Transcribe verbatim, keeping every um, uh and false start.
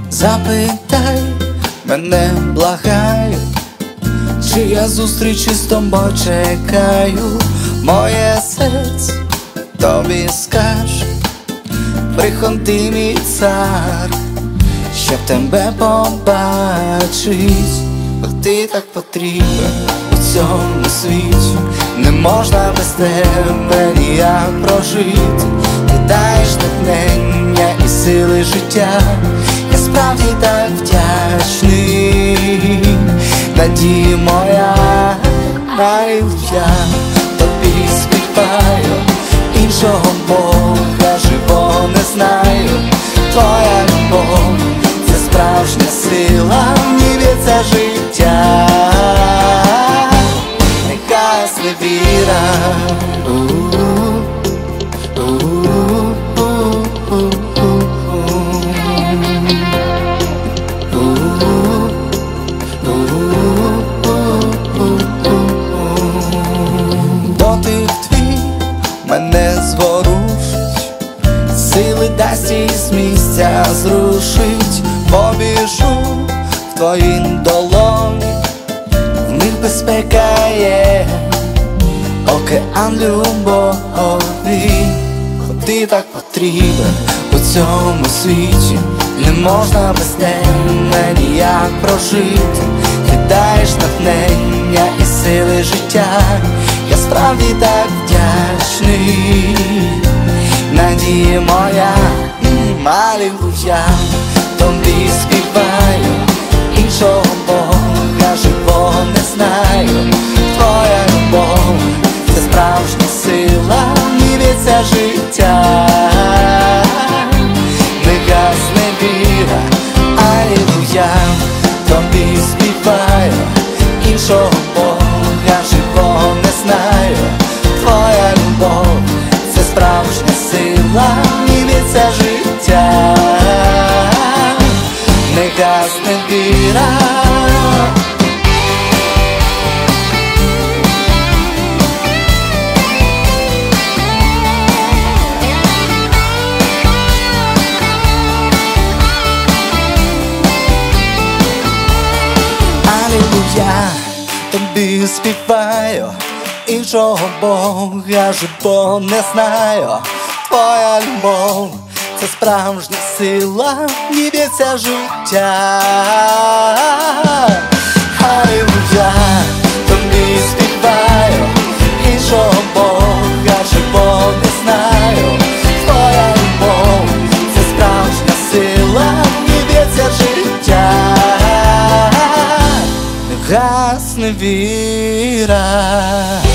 Запитай мене, благаю, чи я зустрічі з тобою чекаю. Моє серце тобі скаже: приходи, мій цар, щоб тебе побачить. Бо ти так потрібен у цьому світі, не можна без тебе ніяк прожити. Ти даєш натхнення і сили життя, я справді так вдячний. Надія моя, алілуя, тобі співаю, іншого Бога живого не знаю. Твоя любов — це справжня сила, мені в'ється життя, не гасне віра. Дотик твій мене зворушить, сили дасть і з місця зрушить. Побіжу в твої долоні, в них безпека є, океан любові. Ти так потрібен у цьому світі, не можна без тебе ніяк прожити. Ти даєш натхнення і сили життя, я справді так вдячний. Надія моя, алілуя, тобі співаю, іншого Бога живого не знаю. Твоя любов — це справжня сила, мені в'ється життя, не гасне віра. Алілуя, тобі співаю, іншого Бога живого не знаю. Твоя любов — це справжня сила, мені в'ється життя, не гасне віра. Алілуя, тобі співаю, іншого Бога живого не знаю. Твоя любов — це справжня сила, мені в'ється життя. Алілуя, тобі співаю, іншого Бога живого не знаю. Твоя любов — це справжня сила, мені в'ється життя, не гасне віра.